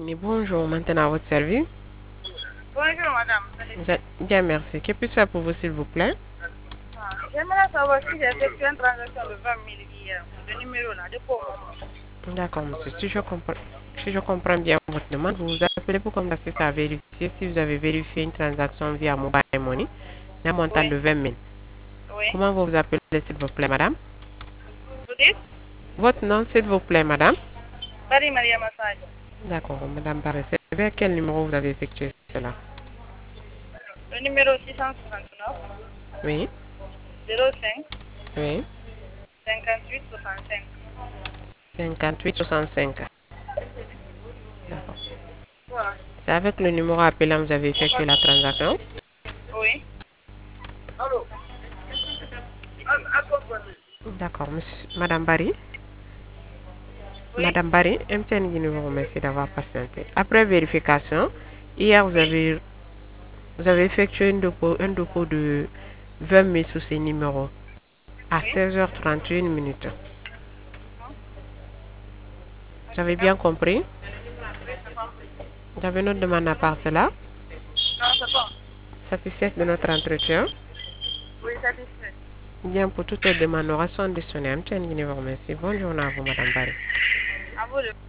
Mini, bonjour, maintenant à votre service. Bonjour madame. Bien, merci. Que puis-je faire pour vous, s'il vous plaît? J'aimerais savoir si j'ai effectué une transaction de 20 000 hier. Le numéro là, de pauvre. D'accord, monsieur. Si je comprends bien votre demande, vous vous appelez pour commencer à vérifier si vous avez vérifié une transaction via Mobile Money d'un montant Oui, de 20 000. oui. Comment vous vous appelez, s'il vous plaît, madame? Vous dites Votre nom, s'il vous plaît, madame? Paris Maria Massadio. D'accord, madame Barré. C'est vers quel numéro vous avez effectué cela? Le numéro 669 Oui, 05 oui. 58 65. 58 65. D'accord. Voilà. C'est avec le numéro appelant que vous avez effectué la transaction? Oui. Allô. D'accord, monsieur. Madame Barry? Oui. Madame Barry, MTN Guinée vous remercie d'avoir patienté. Après vérification, hier vous avez effectué un dépôt de 20 000 sous ces numéros à Oui. 16h31 minutes. Mhm. Vous avez Ok. bien compris? Oui, c'est compris. Vous avez notre demande à part cela? Non, c'est bon. Satisfaite de notre entretien? Oui, satisfait. Bien, pour toutes les demandes, nous restons auditionnés. MTN Guinée vous remercie. Bonne journée à vous, Madame Barry. À vous de